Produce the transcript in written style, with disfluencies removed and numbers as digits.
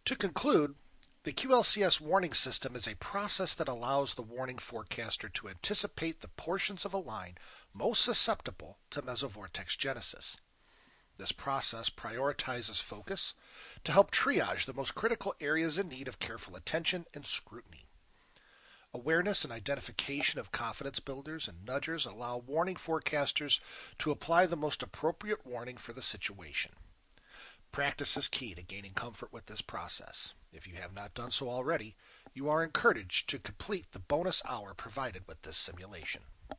To conclude, the QLCS warning system is a process that allows the warning forecaster to anticipate the portions of a line most susceptible to mesovortex genesis. This process prioritizes focus to help triage the most critical areas in need of careful attention and scrutiny. Awareness and identification of confidence builders and nudgers allow warning forecasters to apply the most appropriate warning for the situation. Practice is key to gaining comfort with this process. If you have not done so already, you are encouraged to complete the bonus hour provided with this simulation.